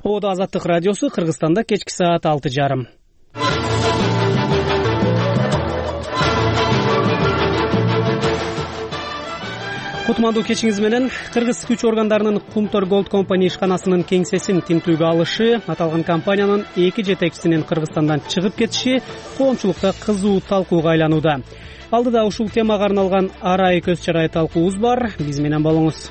Оодо Азаттык радиосу, Кыргызстанда кечки саат 6:30. Кутмандуу кечиңиз менен. Кыргыз күч органдарынын Кумтөр Gold Company ишканасынын кеңсесин тинтүүгө алышы, аталган компаниянын 2 жетекчисинин Кыргызстандан чыгып кетиши коомчулукта кызуу талкууга айланууда. Алдыда ушул темага арналган арай көз чарай талкуубуз бар. Биз менен болуңуз.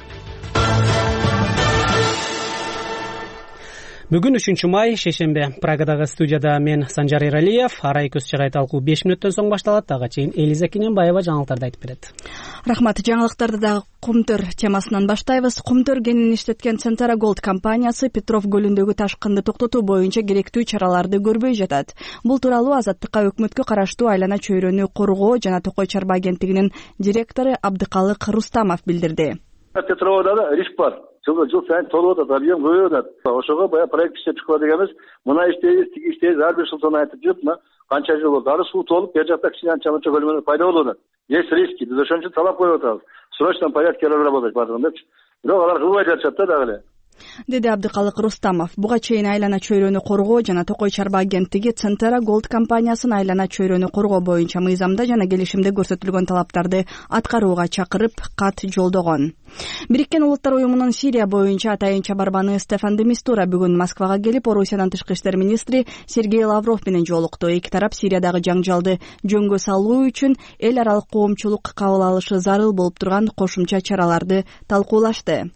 Бүгүн 3 май, шейшембе. Прагадагы студияда мен Санжар Эралиев. Арай көз чарай талкуу 5 мүнөттөн соң башталат. Ага чейин Элиза Кененбаева жаңылыктарды айтып берет. Рахмат. Жаңылыктарды да Кумтөр темасынан баштайбыз. Кумтөр кенин иштеткен Центара Gold компаниясы Петров көлүндөгү ташкынды токтотуу боюнча керектүү чараларды көрбөй жатат. Бул тууралуу Азаттыкка өкмөткө караштуу айлана чөйрөнү коргоо жана Токой Чарба агенттигинин директору Абдыкалык Рустамов билдирди. Петровда да риск бар. Жыл сайын толуп атат, объем көбөйүп атат. Ошого баягы проект иштеп чыгып дегенбиз. Мына иштейбиз, тиги иштейбиз, ар бир жылдан айтып жүрүп, мына канча жыл болду. Ары суу толуп, бер жакта кичине анча-мынча көлмөлөр пайда болуп атат. Есть риски. Биз ошон үчүн талап коюп атабыз. В срочном порядке разработать бардыгын депчи. Бирок алар кылбай жатышат да дагы эле. Деди Абдыкалык Рустамов. Буга чейин айлана чөйрөнү коргоо жана Токой Чарба агенттиги Центара Gold компаниясын айлана чөйрөнү коргоо боюнча мыйзамда жана келишимде көрсөтүлгөн талаптарды аткарууга чакырып кат жолдогон. Бириккен Улуттар уюмунун Сирия боюнча атайынча барбаны Стефан де Мистура бүгүн Москвага келип, Орусиянын тышкы иштер министри Сергей Лавров менен жолукту. Эки тарап Сириядагы жаңжалды жөнгө салуу үчүн эл аралык коомчулук кабыл алышы зарыл болуп турган кошумча чараларды талкуулашты.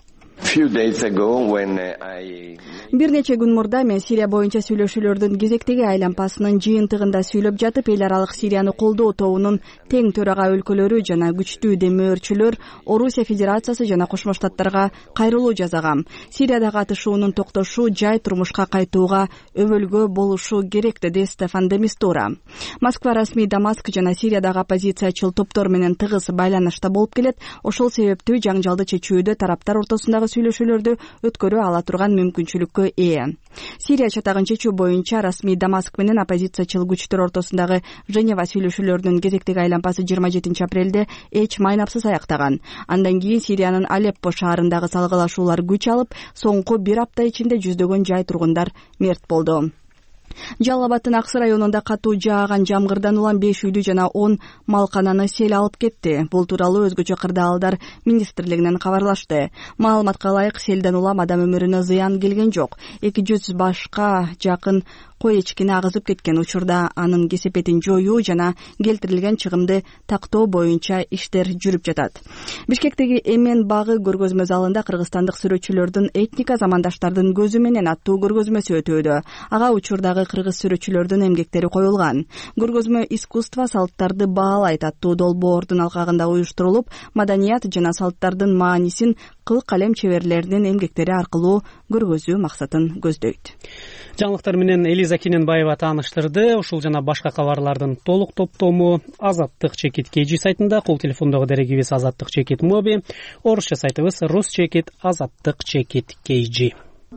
Бир нече күн мурда мен Сирия боюнча сүйлөшүүлөрдүн кезектеги айланпасынын жыйынтыгында сүйлөп жатып, эл аралык Сирияны колдоо тобунун тең төрага өлкөлөрү жана күчтүү демөөрчүлөр Орусия Федерациясы жана Кошмо Штаттарга кайрылуу жасагам. Сириядагы атышуунун токтошу жай турмушка кайтууга өбөлгө болушу керек, деди Стефан де Мистура. Москва расмий Дамаск жана Сириядагы оппозициячыл топтор менен тыгыз байланышта болуп келет. Ошол себептүү жаңжалды чечүүдө тараптар ортосундагы сүйлөшүүлөрдү өткөрө ала турган мүмкүнчүлүккө ээ. Сирия чатагын чечүү боюнча расмий Дамаск менен оппозициячыл күчтөр ортосундагы Женева сүйлөшүүлөрүнүн кезектеги айланпасы 27 апрелде эч майнапсыз аяктаган. Андан кийин Сириянын Алеппо шаарындагы салгылашуулар күч алып, соңку бир апта ичинде жүздөгөн жай тургундар мерт болду. Жалал Абадтын Аксы районунда катуу жааган жамгырдан улам 5 үйдү жана 10 малкананы сел алып кетти. Бул тууралуу өзгөчө кырдаалдар министрлигинен кабарлашты. Маалыматка ылайык, селден улам адам өмүрүнө зыян келген жок. 200 башка жакын кой эчкини агызып кеткен. Учурда анын кесепетин жоюу жана келтирилген чыгымды тактоо боюнча иштер жүрүп жатат. Бишкектеги Эмен багы көргөзмө залында кыргызстандык сүрөтчүлөрдүн этника замандаштардын көзү менен аттуу көргөзмөсү өтүүдө. Ага учурдагы кыргыз сүрөтчүлөрдүн эмгектери коюлган. Көргөзмө искусство салттарды баалайт аттуу долбоордун алкагында уюштурулуп, маданият жана салттардын маанисин кыл калем чеберлеринин эмгектери аркылуу көргөзүү максатын көздөйт. Жаңылыктар менен Элиза Кененбаева тааныштырды. Ушул жана башка кабарлардын толук топтому Азаттык чекит KG сайтында, кол телефондогу дерегибиз Азаттык чекит Моби, орусча сайтыбыз Рус чекит Азаттык чекит KG.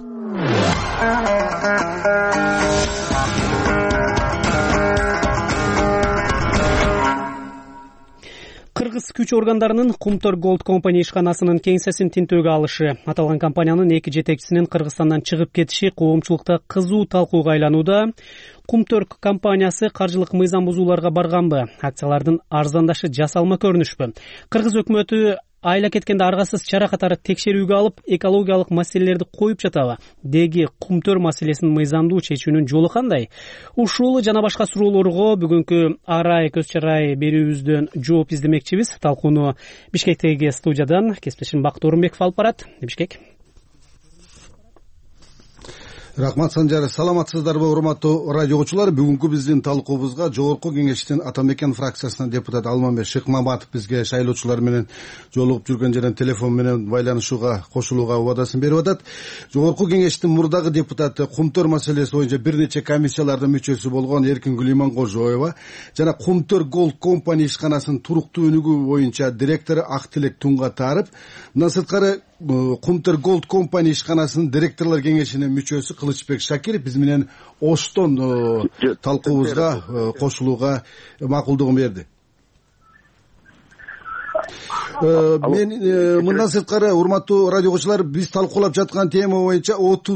Кыргыз күч органдарынын Кумтөр Gold Company ишканасынын кеңсесин тинтүүгө алышы, аталган компаниянын 2 жетекчисинин Кыргызстандан чыгып кетиши коомчулукта кызуу талкууга айланууда. Кумтөр компаниясы каржылык мыйзам бузууларга барганбы? Акциялардын арзандашы жасалма көрүнүшпү? Кыргыз өкмөтү айла кеткенде аргасыз чара катары текшерүүгө алып, экологиялык маселелерди коюп жатабы? Деги Кумтөр маселесин мыйзамдуу чечүүнүн жолу кандай? Ушул жана башка суроолорго бүгүнкү арай көз чарай берүүбүздөн жооп издемекчибиз. Талкууну Бишкектеги студиядан кесиптешим Бакыт Орунбеков алып барат. Бишкек. Рахмат, Санжар. Саламатсыздарбы, урматтуу радио угуучулар? Бүгүнкү биздин талкуубузга Жогорку Кеңештин Ата Мекен фракциясынын депутаты Алмамбет Шыкмаматов бизге шайлоочулар менен жолугуп жүргөн жерден телефон менен байланышууга кошулууга убадасын берип атат. Жогорку Кеңештин мурдагы депутаты Кумтөр маселеси боюнча бир нече комиссиялардын мүчөсү болгон Эркингүл Иманкожоева жана Кумтөр Gold Company ишканасынын туруктуу өнүгүү боюнча директору Актилек Туңгатаров, мындан сырткары Кумтөр Gold Company ишканасынын директорлор кеңешинин мүчөсү Кылычбек Шакиров биз менен Оштон талкуубузга кошулууга макулдугун берди. Мен мындан сырткары урматтуу радио угуучулар, биз талкуулап жаткан тема боюнча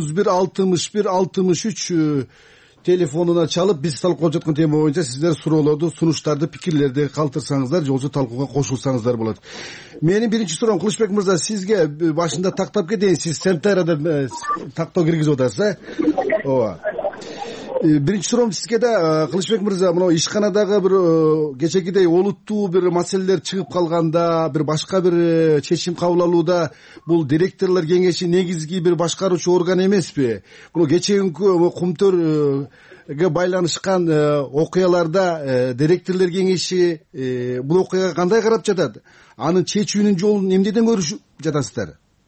31 63 телефонуна чалып биз талкуулап жаткан тема боюнча сиздер суроолорду, сунуштарды, пикирлерди калтырсаңыздар же болбосо талкууга кошулсаңыздар болот. Менин биринчи суроом, Кылычбек мырза, сизге башында тактап кетейин. Сиз Центерада тактоо киргизип атасыз, ооба. Биринчи суроом сизге да, Кылычбек мырза, мына ишканадагы бир кечегидей олуттуу бир маселелер чыгып калганда, бир башка бир чечим кабыл алууда бул директорлор кеңеши негизги бир башкаруучу орган эмеспи? Бул кечээкүнкү Кумтөргө байланышкан окуяларда директорлор кеңеши бул окуяга кандай карап жатат? Анын чечүүнүн жолун эмнеден көрүшүп жатасыздар?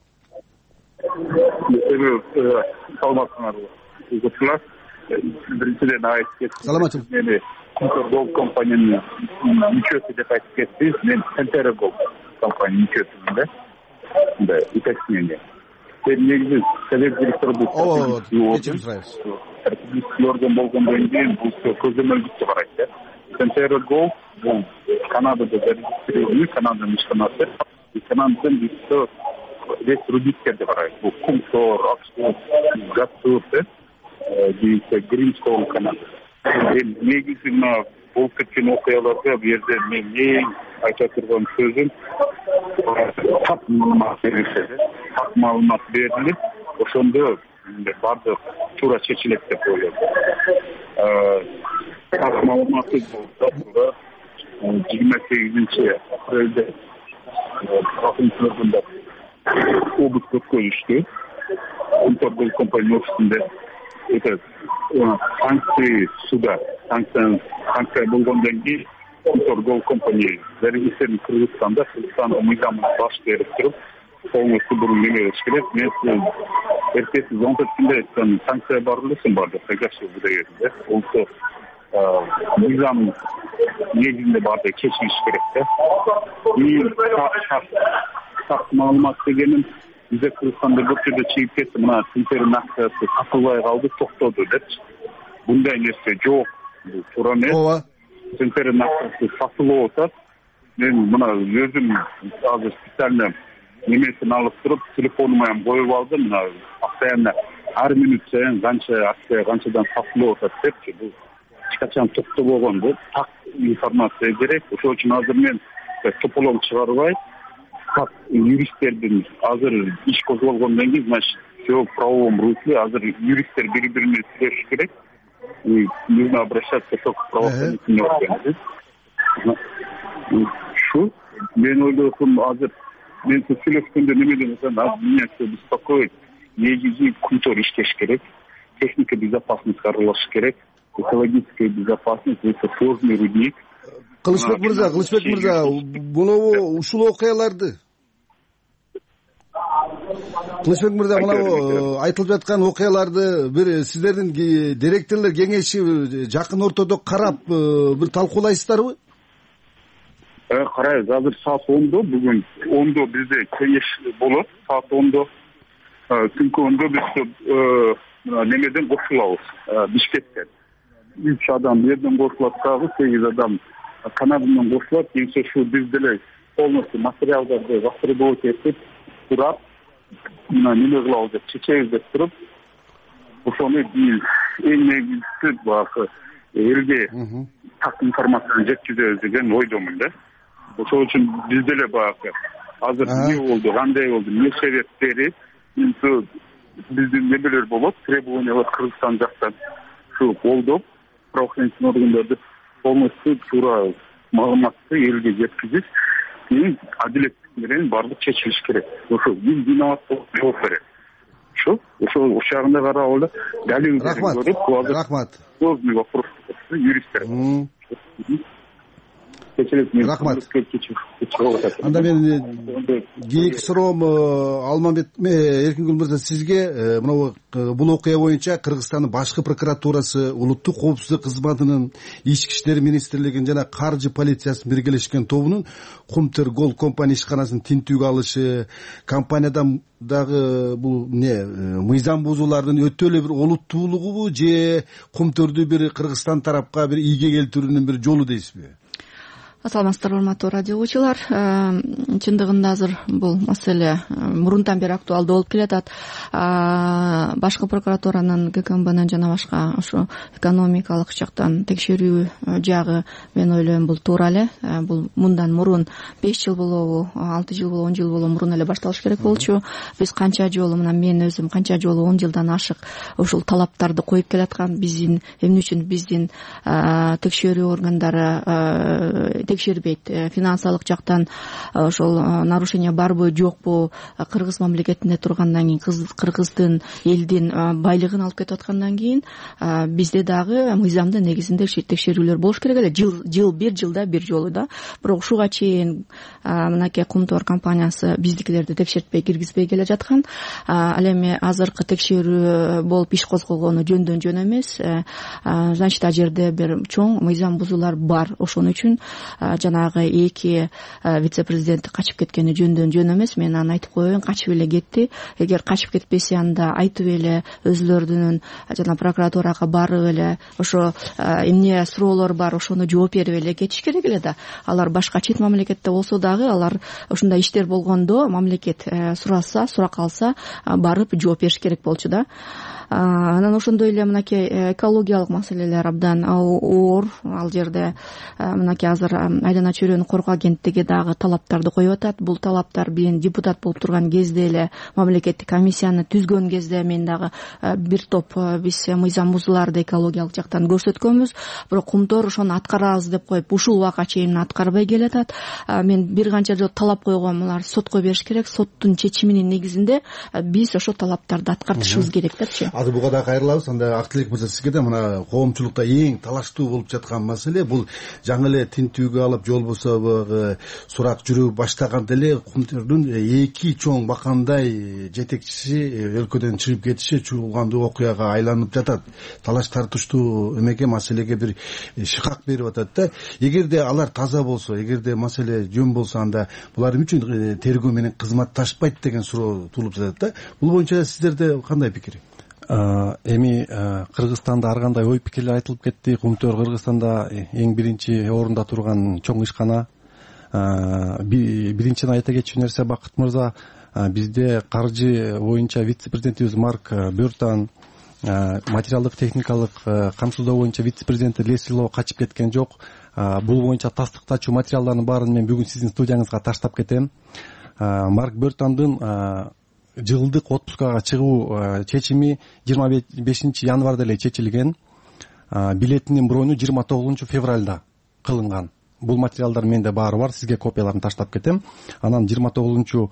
Саламатсыңарбы? Биринчиден айтып кеттим. Саламатсыз. Мени Кумтөр Голд компаниянын мүчөсү деп айтып кеттиңиз. Мен Центера Голд компаниянын мүчөсүмүн да. Мындай уточнение. Мен негизи совет директору кечирим сурайбыз. Орган болгондон кийин бул көзөмөлдүктү карайт да. Центера Голд бул Канадада зарегистрирован, Канаданын ишканасы. Канададан весь рудниктерди карайт. Бул Кумтор, Аксу, Гатсур дейинче Гримстоун Канада. Негизи мына болуп кеткен окуяларга бу жерде мен эң айта турган сөзүм так маалымат берилип, ошондо баардык туура чечилет деп ойлойм. Так маалыматы болсо 28-апрелде Акынтөрдө обыск өткөрүштү. Кумтөр компания офисинде санкция суда, санкция болгондон кийин Кумтөр компания зарегистрирован Кыргызстанда, Кыргызстандын мыйзамына баш берип туруп, полностью бул неме болуш керек. Мен эртеси 14-күндө айткан санкция бар элесин барды, согласие выдаёт. Олсо мыйзам негизинде барды чечилиш керек да. И так маалымат дегеним бизде Кыргызстанда көп жерде чыгып кетти, мына Центердин акциясы сатылбай калды, токтоду депчи. Мындай нерсе жок, бул туура эмес. Ооба. Центердин акциясы сатылып атат. Мен мына өзүм азыр специально немесин алып туруп, телефонума ham коюп алдым. Мына постоянно ар минут сайын канча акция канчадан сатылып атат депчи. Бул эч качан токтобогон деп так информация керек. Ошол үчүн азыр мен тополоң чыгарбай, как юристтердин азыр иш козголгондон кийин, значит, все в правовом русле. Азыр юристтер бири-бирине сүйлөшүш керек. Нужно обращаться только к правоохранительным органам. Шу, мен ойлойм, азыр мен сүйлөшкөндө немеден азыр меня все беспокоит. Негизи Кумтөр иштеш керек, техника безопасность каралыш керек, экологическая безопасность, это сложный рудник. Кылычбек мырза, мынабу ушул окуяларды Кылычбек мырза, мынабу айтылып жаткан окуяларды бир сиздердин директорлор кеңеши жакын ортодо карап бир талкуулайсыздарбы? Карайбыз. Азыр саат 10-до, бүгүн 10-до бизде кеңеш болот. Саат 10-до түнкү 10-до биз немеден кошулабыз, Бишкектен. 3 адам жерден кошулат, 8 адам Канададан кошулат. Кийинче ушу биз деле полностью материалдарды востребовать этип турап, мына неме кылабыз деп чечебиз деп туруп, ошону эң негизгisi баягы элге так информацияны жеткизебиз деген ойдомун да. Ошол үчүн биз деле баягы азыр эмне болду, кандай болду, эмне себептери, биздин немелер болот, требованиялар Кыргызстан жактан ушу колдоп, правоохранительный органдарды полностью туура маалыматты элге жеткизип, кийин адилеттик менен баардык чечилиш керек. Ошо виноват болуп жооп берет. Ошол шагында карап эле далилдерди көрүп, рахмат. Сложный вопрос юристтер. Рахмат. Анда мен кийинки суроом Алмамбет Эркингүл мырза, сизге бул окуя боюнча Кыргызстандын башкы прокуратурасы, улуттук коопсуздук кызматынын, ички иштер министрлигинин жана каржы полициясынын биргелешкен тобунун Кумтөр Голд компания ишканасынын тинтүүгө алышы, компаниядан дагы бул мыйзам бузуулардын өтө эле бир олуттуулугубу же Кумтөрдү бир Кыргызстан тарапка бир ийге келтирүүнүн бир жолу дейсизби? Саламатсыздарбы урматтуу радио угуучулар. Чындыгында азыр бул маселе мурунтан бери актуалдуу болуп келатат. Башкы прокуратуранын, ГКМБнын жана башка ошо экономикалык жактан текшерүү жагы, мен ойлойм, бул туура эле. Бул мындан мурун 5 жыл болобу, 6 жыл болобу, 10 жыл болобу мурун эле башталыш керек болчу. Биз канча жолу, мына мен өзүм канча жолу 10 жылдан ашык ушул талаптарды коюп келаткан. Биздин эмне үчүн биздин текшерүү органдары текшербейт, финансылык жактан ошол нарушение барбы жокпу, кыргыз мамлекетинде тургандан кийин, кыргыздын элдин байлыгын алып кетип аткандан кийин бизде дагы мыйзамдын негизинде текшерүүлөр болуш керек эле. Бир жылда бир жолу да. Бирок ушуга чейин мынакей Кумтор компаниясы биздикилерди текшертпей киргизбей келе жаткан. Ал эми азыркы текшерүү болуп иш козголгону жөндөн жөн эмес. Значит, ал жерде бир чоң мыйзам бузуулар бар. Ошон үчүн жанагы 2 вице-президенти качып кеткени жөндөн жөн эмес. Мен аны айтып коеюн, качып эле кетти. Эгер качып кетпесе, анда айтып эле өзүлөрүнүн жана прокуратурага барып эле ошо эмне суроолор бар, ошону жооп берип эле кетиш керек эле да. Алар башка чет мамлекетте болсо дагы, алар ушундай иштер болгондо мамлекет сураса, сурак алса, барып жооп бериш керек болчу да. Анан ошондой эле мынакей экологиялык маселелер абдан оор. Ал жерде мынакей азыр айлана чөйрөнү коргоо агенттиги дагы талаптарды коюп атат. Бул талаптар мен депутат болуп турган кезде эле, мамлекеттик комиссияны түзгөн кезде мен дагы бир топ биз мыйзам бузууларды экологиялык жактан көрсөткөнбүз. Бирок Кумтор ошону аткарабыз деп коюп ушул убакка чейин аткарбай келатат. Мен бир канча жолу талап койгом, булар сотко бериш керек. Соттун чечиминин негизинде биз ошо талаптарды аткартышыбыз керек депчи. Азыр буга да кайрылабыз. Анда Актылек мырза, сизге да мына коомчулукта эң талаштуу болуп жаткан маселе бул жаңы эле тинтүүгө алып, жол болсо сурак жүрүү баштаганда эле Кумтордун 2 чоң бакандай жетекчиси өлкөдөн чыгып кетиши чуулгандуу окуяга айланып жатат. Талаш тартыштуу эмеге, маселеге бир шыкак берип атат да. Эгерде алар таза болсо, эгерде маселе жөн болсо, анда булар үчүн тергөө менен кызматташпайт деген суроо туулуп жатат да. Бул боюнча сиздерде кандай пикир? Эми Кыргызстанда ар кандай ой пикирлер айтылып кетти. Кумтор Кыргызстанда эң биринчи орунда турган чоң ишкана. Биринчиден айта кетчү нерсе, Бакыт мырза, бизде каржы боюнча вице-президентибиз Марк Бёртон, материалдык техникалык камсыздоо боюнча вице-президенти Лесило качып кеткен жок. Бул боюнча тастыктачу материалдардын баарын мен бүгүн сиздин студияңызга таштап кетем. Марк Бёртондун жылдык отпускага чыгуу чечими 25 январда эле чечилген. Билетинин броню 29 февралда кылынган. Бул материалдар менде баары бар, сизге копияларын таштап кетем. Анан 29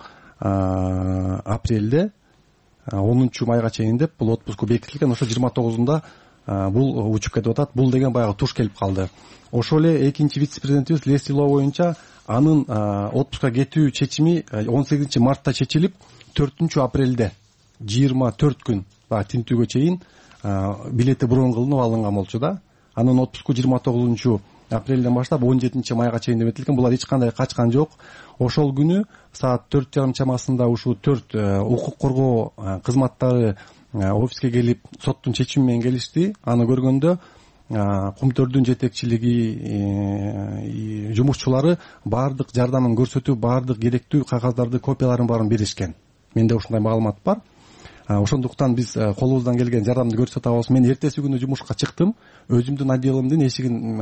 апрелде 10 майга чейин деп бул отпуску бекитилген. Ошо 29-унда бул учуп кетип атат. Бул деген баягы туш келип калды. Ошол эле экинчи вице-президентибиз Лесило боюнча анын отпуска кетүү чечими 18 мартта чечилип, 4 апрелде 24 күн тинтүүгө чейин билети брон кылынып алынган болчу да. Анын отпуску 29 апрелден баштап 17 майга чейин деп этилген. Булар эч кандай качкан жок. Ошол күнү саат 4:30 чамасында ушу 4 укук коргоо кызматтары офиске келип соттун чечими менен келишти. Аны көргөндө Кумтордун жетекчилиги жумушчулары баардык жардамын көрсөтүп, баардык керектүү кагаздарды, копияларын баарын беришкен. Менде ушундай маалымат бар. Ошондуктан биз колубуздан келген жардамды көрсөтө алабыз. Мен эртеси күнү жумушка чыктым. Өзүмдүн отделимдин эшигин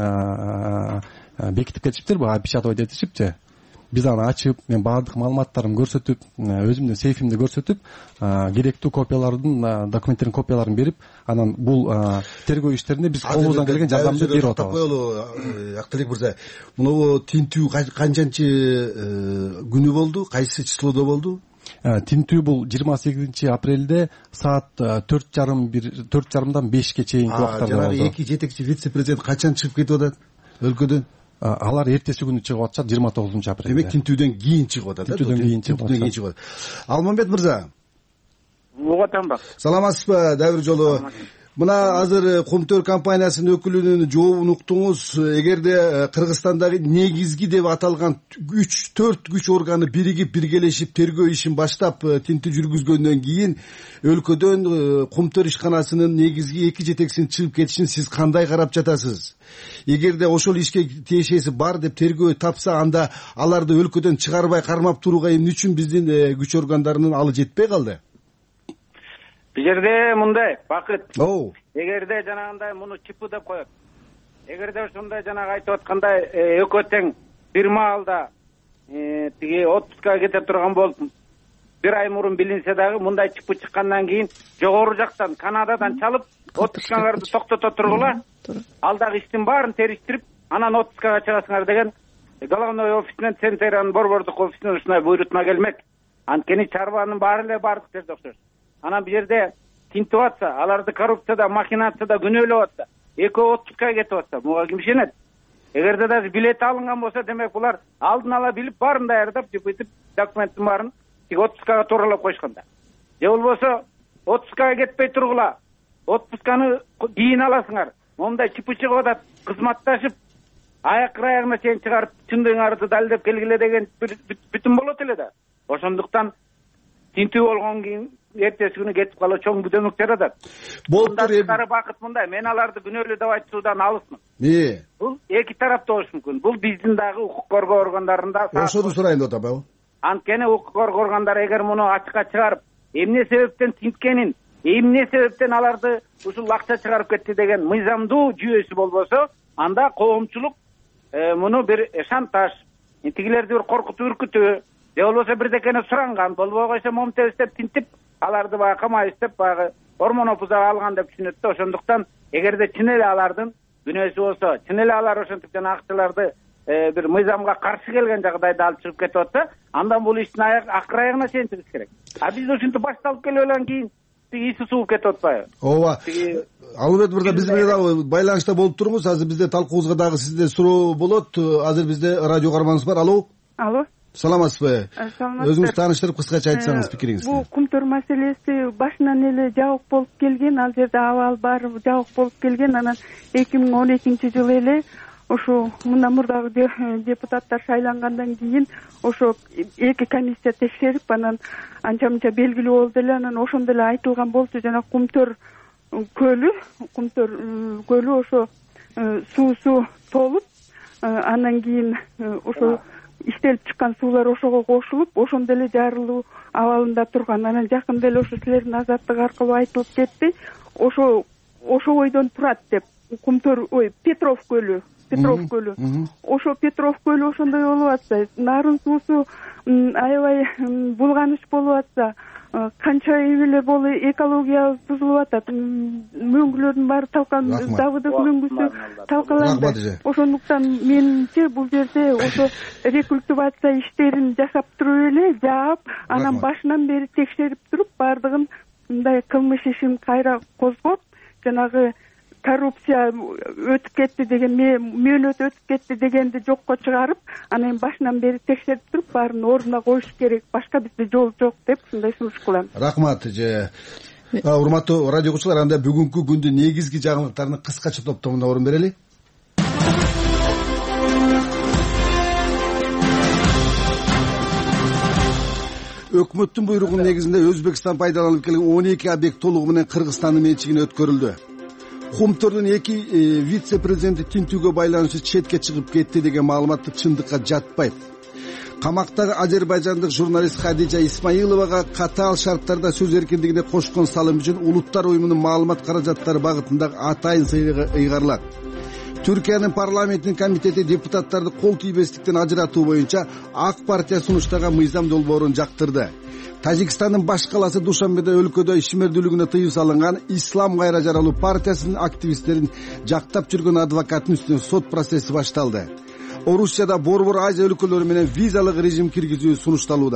бекитип кетишиптир, опечатывать этишипчи. Биз аны ачып, мен баардык маалыматтарымды көрсөтүп, өзүмдүн сейфимди көрсөтүп, керектүү копиялардын, документтердин копияларын берип, анан бул тергөө иштеринде биз колубуздан келген жардамды берип атабыз. Актылек мырза, мына тинтүү канчанчы күнү болду, кайсы числодо болду? Тинтүү бул 28 апрелде саат 4:30дан 5ке чейинки убактарда болду. Жана эки жетекчи вице-президент качан чыгып кетип атат өлкөдөн? Алар эртеси күнү чыгып атышат, 29 апрелде. Демек тинтүүдөн кийин чыгып атат. Тинтүүдөн кийин чыгып атат. Алмамбет мырза. Ооба, Танбак. Саламатсызбы? Дагы бир жолу мына азыр Кумтөр компаниясынын өкүлүнүн жообун уктуңуз. Эгерде Кыргызстандагы негизги деп аталган 3-4 күч органы биригип биргелешип тергөө ишин баштап тинтүү жүргүзгөндөн кийин өлкөдөн Кумтөр ишканасынын негизги 2 жетекчисинин чыгып кетишин сиз кандай карап жатасыз? Эгерде ошол ишке тиешеси бар деп тергөө тапса, анда аларды өлкөдөн чыгарбай кармап турууга эмне үчүн биздин күч органдарынын алы жетпей калды? Бул жерде мындай Бакыт. Эгерде жанагындай муну чипы деп коет. Эгерде ошондой жанагы айтып аткандай экөө тең бир маалда тиги отпускага кете турган болуп бир ай мурун билинсе дагы мындай чипы чыккандан кийин жогору жактан Канададан чалып отпускаңарды токтото тургула. Ал дагы иштин баарын териштирип, анан отпускага чыгасыңар деген головной офисинен Центрянын борбордук офисинен ушундай буйрутма келмек. Анткени чарбанын баары эле бардык жерде окшош. Анан бул жерде тинтип атса, аларды коррупцияда, махинацияда күнөөлөп атса, экөө отпускага кетип атса, буга ким ишенет? Эгерде даже билети алынган болсо, демек булар алдын ала билип, баарын даярдап, жыпытып, документтин баарын тиги отпускага тууралап койшканда. Же болбосо, отпускага кетпей тургула, отпусканы кийин аласыңар. Мондай чипы чыгып атат, кызматташып, аяк-аягына чейин чыгарып, чындыгыңарды далилдеп келгиле деген бүтүн болот эле да. Ошондуктан тинтүү болгон кийин эртеси күнү кетип калуу чоң бүдөмөк жаратат. Болуптур. Бакыт мындай, мен аларды күнөөлүү деп айтуудан алысмын. Бул эки тараптуу болушу мүмкүн. Бул биздин дагы укук коргоо органдарында. Ошону сурайын деп атам. Анткени укук коргоо органдары эгер муну ачыкка чыгарып, эмне себептен тинткенин, эмне себептен аларды ушул акча чыгарып кетти деген мыйзамдуу жүйөсү болбосо, анда коомчулук муну бир шантаж, тигилерди бир коркутуп үркүтүү, же болбосо бирдекени суранган, болбой койсо момтебиздеп тинтип, аларды баягы камайыстып, баягы ормон опузага алган деп түшүнөт да. Ошондуктан эгерде чын эле алардын күнөөсү болсо, чын эле алар ошентип жана акчаларды бир мыйзамга каршы келген жагдайда алып чыгып кетип атса, андан бул иштин акыр аягына чейин чыгыш керек. А биз ушинтип башталып келгенден кийин иси сууп кетип атпайбы? Ооба. Албетте мырза, биз менен дагы байланышта болуп туруңуз. Азыр бизде талкуубузга дагы сизде суроо болот. Азыр бизде радио каарманыбыз бар. Алло. Саламатсызбы? Өзүңүз тааныштырып кыскача айтсаңыз пикириңизди. Бул Кумтөр маселеси башынан эле жабык болуп келген, ал жерде абал бар жабык болуп келген. Анан 2012-жылы эле ошо мындан мурдагы депутаттар шайлангандан кийин ошо эки комиссия текшерип, анан анча-мынча белгилүү болду эле. Анан ошондо эле айтылган болчу, жана Кумтөр көлү ошо суусу толуп, андан кийин ошо иштелип чыккан суулар ошого кошулуп, ошондо эле жарылуу абалында турган. Анан жакында эле ошо силердин азаттык аркылуу айтылып кетти. Ошо бойдон турат деп. Кумтөр, Петров көлү. Ошо Петров көлү ошондой болуп атса, нарын суусу аябай булганыч болуп атса, канча эле болу экология бузулуп атат. Мөңгүлөрдүн баары Давыдов мөңгүсү талкаланды. Ошондуктан менимче бул жерде ошо рекультивация иштерин жасап туруп эле жаап, анан башынан бери текшерип туруп, баардыгын мындай кылмыш ишин кайра козгоп, жанагы коррупция өтүп кетти деген, мөөнөт өтүп кетти дегенди жокко чыгарып, анан башынан бери текшерип туруп, баарын ордуна коюш керек. Башка бизде жол жок деп ушундай сунуш кылам. Рахмат. Урматтуу радио угуучулар, анда бүгүнкү күндүн негизги жаңылыктарына кыскача топтомунда орун берели. Өкмөттүн буйругунун негизинде Өзбекстан пайдаланып келген 12 объект толугу менен Кыргызстандын менчигине өткөрүлдү. Кумтөрдүн 2 вице-президенти тинтүүгө байланыштуу четке чыгып кетти деген маалыматты чындыкка жатпайт. Камактагы азербайжандык журналист Хадижа Исмаиловага катаал шарттарда сөз эркиндигине кошкон салым үчүн Улуттар уюмунун маалымат каражаттары багытындагы атайын сыйга ыйгарылат. Түркиянын парламентинин комитети депутаттарды кол тийбестиктен ажыратуу боюнча ак партия сунуштаган мыйзам долбоорун жактырды. Тажикстандын баш каласы Душанбеде өлкөдө ишмердүүлүгүнө тыюу салынган Ислам кайра жаралуу партиясынын активисттерин жактап жүргөн адвокаттын үстүнөн сот процесси башталды. Орусияда Борбор Азия өлкөлөрү менен визалык режим киргизүү сунушталууда.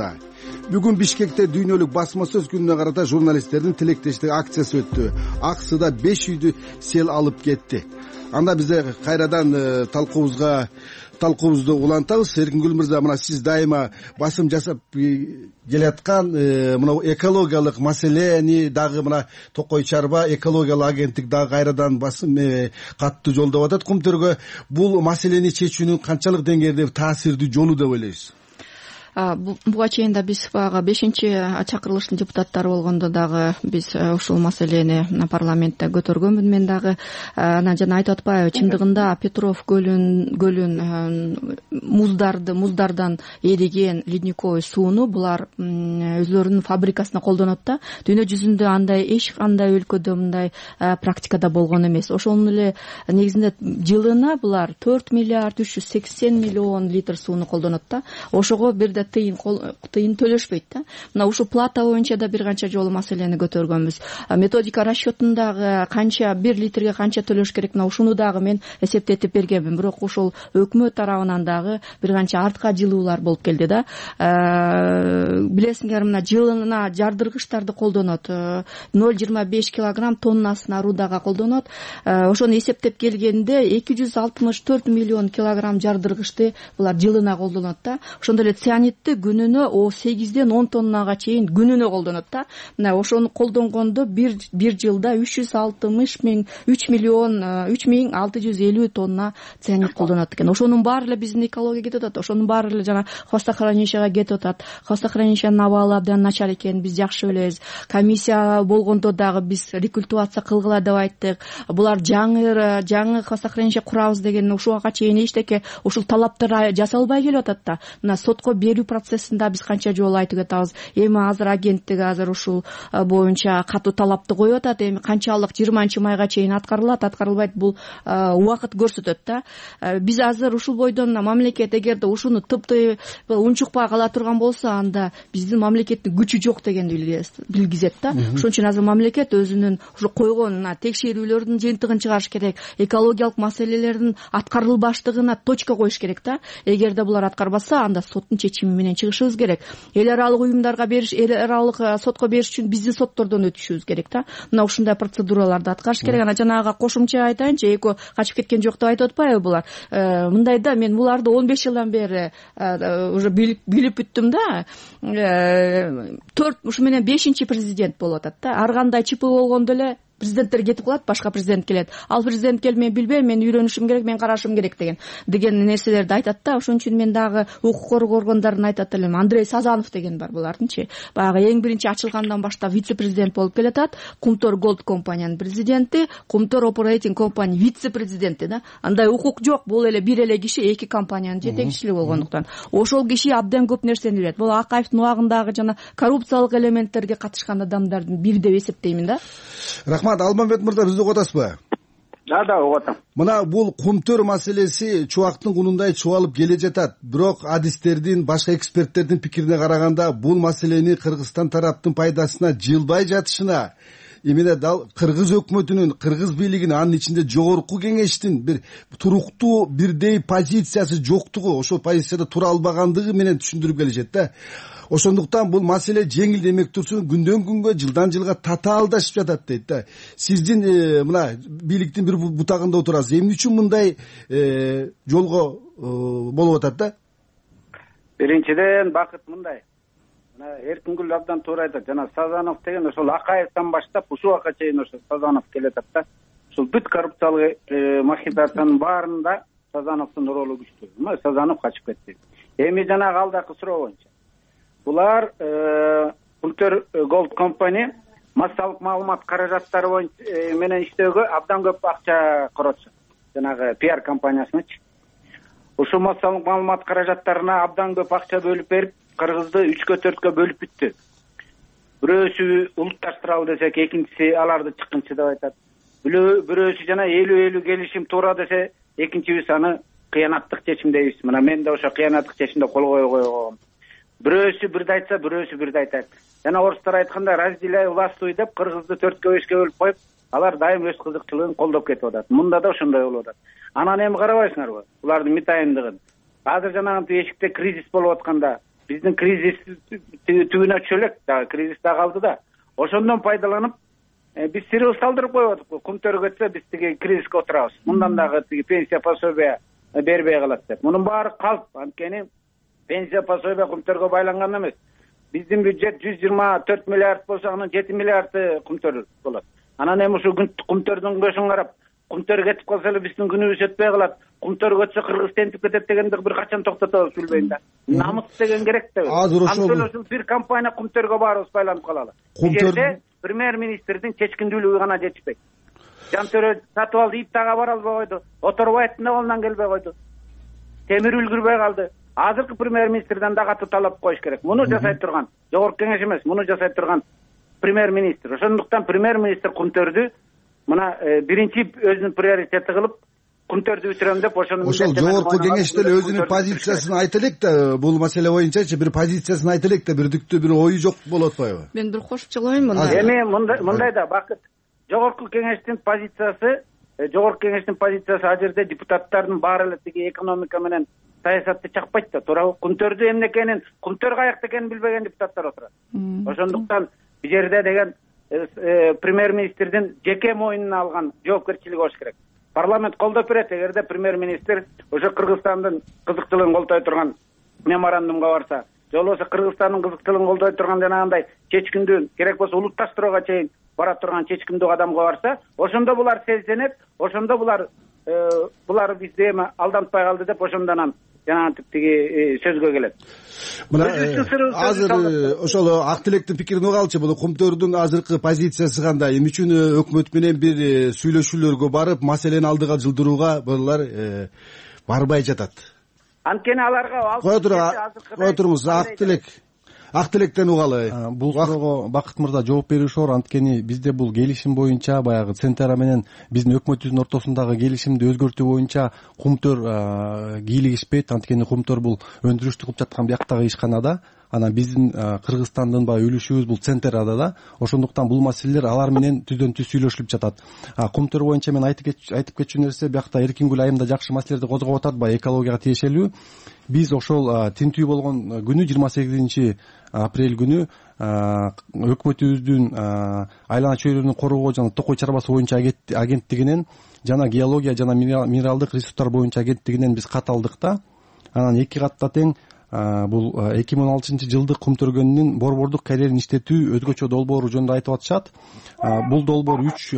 Бүгүн Бишкекте дүйнөлүк басма сөз күнүнө карата журналисттердин тилектештик акциясы өттү. Аксыда 5 үйдү сел алып кетти. Анда бизде кайрадан талкуубузду улантабыз. Эркингүл мырза, мына сиз дайыма басым жасап келаткан мына экологиялык маселени дагы мына Токой Чарба экологиялык агенттик дагы кайрадан басым катты жолдоп атат Кумтөргө. Бул маселени чечүүнүн канчалык деңгээлде таасирдүү жолу деп ойлойсуз? Буга чейин да биз баягы 5-чакырылыштын депутаттары болгондо дагы биз ушул маселени парламентте көтөргөнмүн мен дагы. Анан жана айтып атпайбы, чындыгында Петров көлүн муздардан эриген ледниковый сууну булар өзлөрүнүн фабрикасына колдонот да. Дүйнө жүзүндө андай эч кандай өлкөдө мындай практикада болгон эмес. Ошонун эле негизинде жылына булар 4 миллиард 380 миллион литр сууну колдонот да. Ошого бирде тыйын төлөшпөйт да. Мына ушул плата боюнча да бир канча жолу маселени көтөргөнбүз. Методика расчетундагы канча 1 литрге канча төлөш керек, мына ушуну дагы мен эсептетип бергенмин. Бирок ушул өкмөт тарабынан дагы бир канча артка жылуулар болуп келди да. Билесиңер, мына жылына жардыргычтарды колдонот. 0,25 килограмм тоннасына рудага колдонот. Ошону эсептеп келгенде 264 миллион килограмм жардыргычты булар жылына колдонот да. Ошондо эле цианидти күнүнө 8ден 10 тоннага чейин күнүнө колдонот да. Мына ошону колдонгондо бир жылда 3,650 тонна цианид колдонот экен. Ошонун баары эле биздин экологияга кетип атат. Ошонун баары эле жана хвостохранилищеге кетип атат. Хвостохранилищенин абалы абдан начар экенин биз жакшы билебиз. Комиссия болгондо дагы биз рекультивация кылгыла деп айттык. Булар жаңы хвостохранилище курабыз деген ушуга чейин эчтеке ушул талаптар жасалбай келип атат да. Мына сотко берүү процессинде биз канча жолу айтып атабыз. Эми азыр агенттик ушул боюнча катуу талапты коюп атат. Эми канчалык 20-майга чейин аткарылат, аткарылбайт, бул убакыт көрсөтөт да. Биз азыр ушул бойдон мамлекет эгерде ушуну тыпты унчукпай кала турган болсо, анда биздин мамлекеттин күчү жок дегенди билгизет да. Ошон үчүн азыр мамлекет өзүнүн ушу койгон текшерүүлөрдүн жыйынтыгын чыгарыш керек. Экологиялык маселелердин аткарылбаштыгына точка коюш керек да. Эгерде булар аткарбаса, анда соттун чечими менен чыгышыбыз керек. Эл аралык уюмдарга бериш, эл аралык сотко бериш үчүн биздин соттордон өтүшүбүз керек да. Мына ушундай процедураларды аткарыш керек. Анан жанагы кошумча айтайынчы, эко качып кеткен жок деп айтып атпайбы булар. Мындайда мен буларды 15 жылдан бери уже билип бүттүм да. 4 ушу менен 5-президент болуп атат да. Ар кандай чипы болгондо эле президенттер кетип калат, башка президент келет. Ал президент келмей билбейм, мен үйрөнүшүм керек, мен карашым керек деген нерселерди айтат да. Ошон үчүн мен дагы укук коргоо органдарын айтат элем. Андрей Сазанов деген бар булардынчы. Баягы эң биринчи ачылгандан баштап вице-президент болуп келатат. Кумтөр Голд компаниянын президенти, Кумтөр Опрейтинг компания вице-президенти да. Андай укук жок, бул эле бир эле киши эки компаниянын жетекчиси болгондуктан. Ошол киши абдан көп нерсени билет. Бул Акаевдин убагындагы жана коррупциялык элементтерге катышкан адамдардын бири деп эсептеймин да. Рахмат. Алмамбет мырза, бизди угуп атасызбы? Да, угуп атам. Мына бул Кумтөр маселеси чубактын кунундай чубалып келе жатат. Бирок адистердин, башка эксперттердин пикирине караганда, бул маселени Кыргызстан тараптын пайдасына жылбай жатышына эмне дал кыргыз өкмөтүнүн, кыргыз бийлигинин, анын ичинде жогорку кеңештин бир туруктуу бирдей позициясы жоктугу, ошол позицияда тура албагандыгы менен түшүндүрүп келишет да. Ошондуктан бул маселе жеңил демек турсун, күндөн күнгө, жылдан жылга татаалдашып жатат дейт да. Сиздин мына бийликтин бир бутагында отурасыз. Эмне үчүн мындай жолго болуп атат да? Биринчиден бакыт мындай. Мына Эркингүл абдан туура айтат. Жана Сазанов деген ошол Акаевден баштап ушуга чейин ошо Сазанов келатат да. Ушул бүт коррупциялык махинациянын баарында Сазановдун ролу күчтүү. Сазанов качып кетти. Эми жанагы алдакы суроо боюнча булар Кумтөр Голд компания массалык маалымат каражаттары менен иштөөгө абдан көп акча коротушат. Жанагы PR компаниясынычы. Ушул массалык маалымат каражаттарына абдан көп акча бөлүп берип, Кыргызды 3-4 бөлүп бүттү. Бирөөсү улутташтыралы десек, экинчиси аларды чыккынчы деп айтат. Бирөөсү жана 50-50 келишим туура десе, экинчибиз аны кыянаттык чечим дейбиз. Мына мен да ошо кыянаттык чечимде кол койгом. Бирөөсү бирди айтса, бирөөсү бирди айтат. Жана орустар айтканда разделяй властвуй деп Кыргызды 4-5 бөлүп коюп, алар дайым өз кызыкчылыгын колдоп кетип атат. Мында да ошондой болуп атат. Анан эми карабайсыңарбы? Булардын митайындыгын. Азыр жанагы эшикте кризис болуп атканда биздин кризис түбүнө түшө элек, дагы кризис да калды да. Ошондон пайдаланып биз сирыбыз салдырып коюп атык. Кумтөр кетсе биз тиги кризиске отурабыз. Мындан дагы тиги пенсия пособие бербей калат деп. Мунун баары калп. Анткени пенсия пособие кумтөргө байланган эмес. Биздин бюджет 124 миллиард болсо, анын 7 миллиарды кумтөр болот. Анан эми ушу кумтөрдүн көшүн карап, кумтөр кетип калса эле биздин күнүбүз өтпөй калат. Кумтөр кетсе Кыргыз тентип кетет дегенди бир качан токтотобуз билбейм да. Намыс деген керек да. Ошол бир компания кумтөргө баарыбыз байланып калалы. Кумтөр премьер-министрдин чечкиндүүлүгү гана жетишпейт. Жантөрө сатып алды, Иптага бара албай койду. Оторбаевдин колунан келбей койду. Темир үлгүрбөй калды. Азыркы премьер-министрден да катуу талап коюш керек. Муну жасай турган жогорку кеңеш эмес, муну жасай турган премьер-министр. Ошондуктан премьер-министр кумтөрдү мына биринчи өзүнүн приоритети кылып кумтөрдү бүтүрөм деп ошол жогорку кеңеште эле өзүнүн позициясын айта элек да, бул маселе боюнчачы бир позициясын айта элек да, бирдиктүү бир ою жок болуп атпайбы? Мен бир кошумчалайм мына. Эми мындай да, Бакыт, жогорку кеңештин позициясы ал жерде депутаттардын баары эле тиги экономика менен саясатты чакпайт да, туурабы? Кумтөрдү эмне экенин, кумтөр каякта экенин билбеген депутаттар отурат. Ошондуктан бул жерде деген премьер-министрдин жеке мойнуна алган жоопкерчилиги болуш керек. Парламент колдоп берет, эгерде премьер-министр ошо Кыргызстандын кызыктылыгын колдой турган меморандумга барса, же болбосо Кыргызстандын кызыктылыгын колдой турган жанагындай чечкиндүү, керек болсо улутташтырууга чейин бара турган чечкиндүү кадамга барса, ошондо булар сезенет, ошондо булар бизди эми алдантпай калды деп ошондон жанагынтип тиги сөзгө келет. Мына азыр ошол Ак Тилектин пикирин угалчы, бул кумтөрдүн азыркы позициясы кандай? Эмне үчүн өкмөт менен бир сүйлөшүүлөргө барып, маселени алдыга жылдырууга булар барбай жатат? Анткени аларга кое туруңуз, Ак Тилектен угалы. Бул суроого Бакыт мырза жооп бериши оор. Анткени бизде бул келишим боюнча, баягы Центра менен биздин өкмөтүбүздүн ортосундагы келишимди өзгөртүү боюнча кумтөр кийлигишпейт. Анткени кумтөр бул өндүрүштү кылып жаткан бияктагы ишканада, анан биздин Кыргызстандын баягы үлүшүбүз бул Центрада да. Ошондуктан бул маселелер алар менен түздөн түз сүйлөшүлүп жатат. Кумтөр боюнча мен айтып кетчү нерсе, биякта Эркингүл айымда жакшы маселелерди козгоп атат, баягы экологияга тиешелүү. Биз ошол тинтүү болгон күнү 28 апрель күнү өкмөтүбүздүн айлана чөйрөнү коргоо жана Токой чарбасы боюнча агенттигинен жана геология жана минералдык ресурстар боюнча агенттигинен биз кат алдык да. Анан 2 катта тең бул 2016 жылдык кумтөргөнүнүн борбордук карьерин иштетүү өзгөчө долбоору жөнүндө айтып атышат. Бул долбоор 3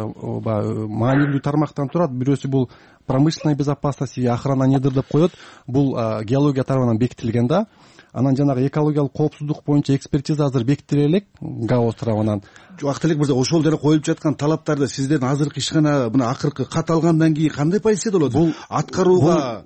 маанилүү тармактан турат. Бирөөсү бул промышленная безопасность и охрана недр деп коет. Бул геология тарабынан бекитилген да. Анан жанагы экологиялык коопсуздук боюнча экспертиза азыр бекитиле элек ГАО тарабынан. Ак Тилек мырза, ошол деле коюлуп жаткан талаптарды сиздердин азыркы ишкана мына акыркы кат алгандан кийин кандай позиция болот? Бул аткарууга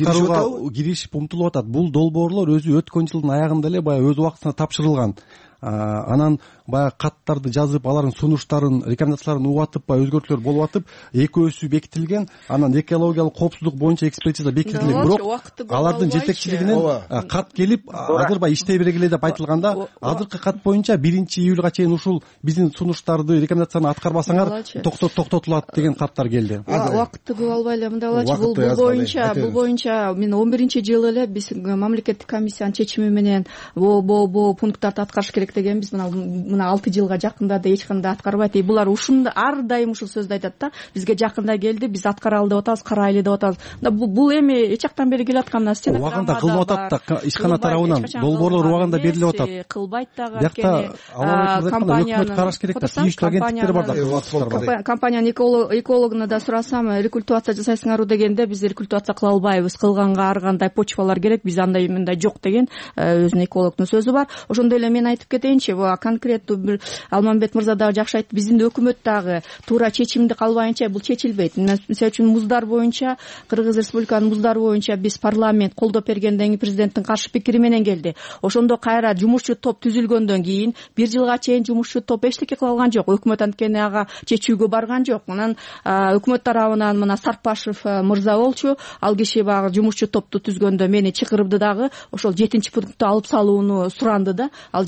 киришип умтулуп атат. Бул долбоорлор өзү өткөн жылдын аягында эле баягы өз убактысында тапшырылган. Анан баягы каттарды жазып, алардын сунуштарын, рекомендацияларын угатып, өзгөртүүлөр болуп атып, экөөсү бекитилген. Анан экологиялык коопсуздук боюнча экспертиза бекитилген. Бирок алардын жетекчилигинен кат келип, азыр баягы иштей бергиле деп айтылганда, азыркы кат боюнча 1-июлга чейин ушул биздин сунуштарды, рекомендацияны аткарбасаңар токтотулат деген каттар келди. Убакытты көп албай эле мындай болчу. Бул боюнча мен 11-жылы эле биз мамлекеттик комиссиянын чечими менен бул пункттарды аткарыш керек дегенбиз. Мына 6 жылга жакында да эч кандай аткарбайт. Булар ушунда ар дайым ушул сөздү айтат да. Бизге жакында келди, биз аткаралы деп атабыз, карайлы деп атабыз. Бул эми эч жактан бери келип аткан нарсе. Убагында кылып атат да, ишкана тарабынан долбоорлор убагында берилип атат. Кылбайт дагы. Бияқта компания караш керек да, тийиштүү агенттиктер бар да. Компаниянын экологуна да сурасам, рекультивация жасайсыңарбы дегенде, биз рекультивация кыла албайбыз. Кылганга ар кандай почвалар керек, биз андай мындай жок деген өзүнүн экологдун сөзү бар. Ошондой эле мен айтып кетейинчи, конкреттүү бир Алмамбет мырза дагы жакшы айтты. Биздин өкмөт дагы туура чечимди калбайынча бул чечилбейт. Мисалы үчүн муздар боюнча, Кыргыз Республиканын муздары боюнча биз парламент колдоп бергенден кийин президенттин каршы пикири менен келди. Ошондо кайра жумушчу топ түзүлгөндөн кийин 1 жылга чейин жумушчу топ эчтеке кыла алган жок. Өкмөт анткени ага чечүүгө барган жок. Анан өкмөт тарабынан мына Сарпашев мырза болчу. Ал киши багы жумушчу топту түзгөндө мени чакырды дагы ошол 7-пунктту алып салууну суранды да. Ал жерде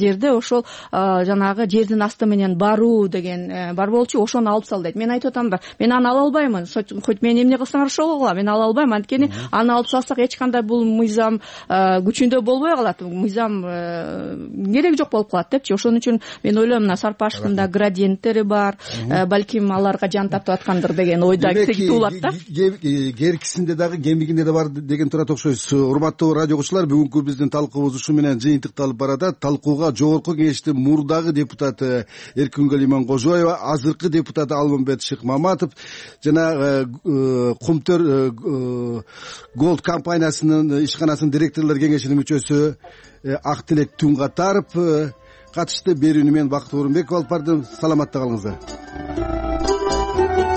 ошол жанагы жердин асты менен баруу деген бар болчу, ошону алып сал дейт. Мен айтып атам да, мен аны ала албаймын, хоть мен эмне кылсаңар ошого кылам, мен ала албайм, анткени аны алып салсак эч кандай бул мыйзам күчүндө болбой калат, мыйзам кереги жок болуп калат депчи. Ошон үчүн мен ойлойм, мына Сарпаштын да градиенттери бар, балким аларга жан тартып аткандыр деген ойда туулат да. Керкисинде дагы кемигинде да бар деген турат окшойсуз. Урматтуу радио окуучулар, бүгүнкү биздин талкуубуз ушу менен жыйынтыкталып баратат. Талкууга Жогорку Кеңештин мурдагы депутаты Эркингүл Имангожоева, азыркы депутаты Алмамбет Шыкмаматов жана Кумтөр Голд компаниясынын ишканасынын директорлор кеңешинин мүчөсү Актилек Тунгатаров катышты. Берүүнү мен Бакыт Орунбеков алып бардым. Саламатта калыңыздар.